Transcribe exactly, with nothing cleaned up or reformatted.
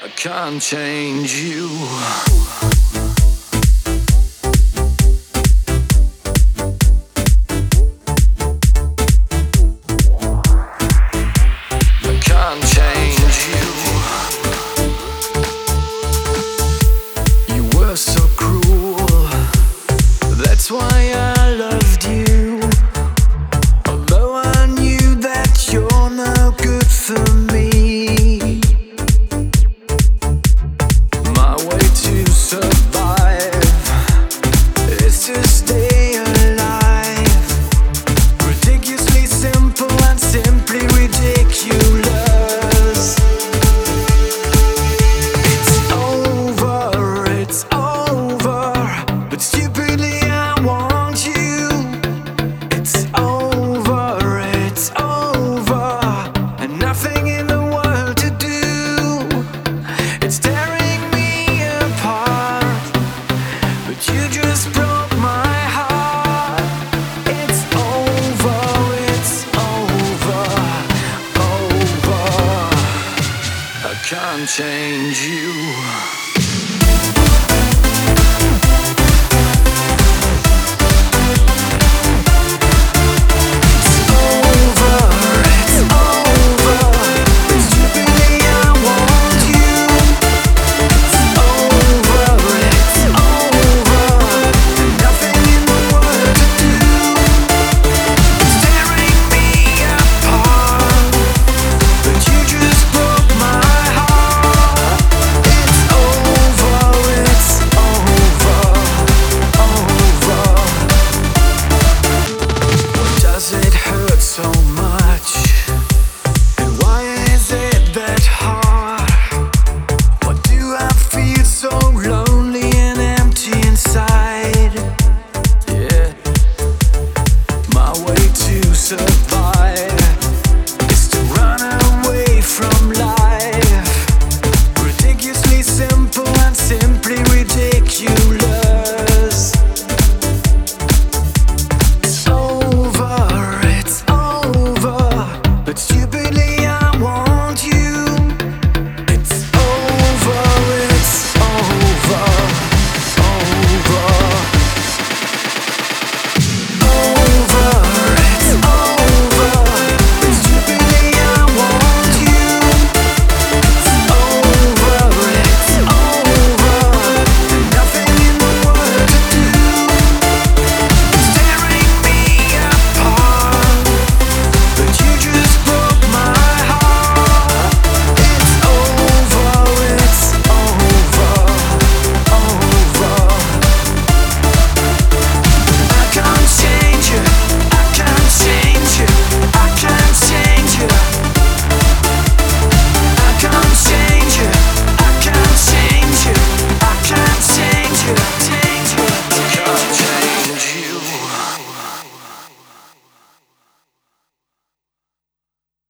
I can't change you. I can't change you. You were so cruel. That's why I loved you. Although I knew that you're no good for me. My way to survive is to stay alive. Ridiculously simple and simply ridiculous. It's over, it's over, but stupidly I want you. It's over, it's over, and nothing in the world to do. It's tearing me apart, but you just broke my heart. It's over, it's over, over. I can't change you.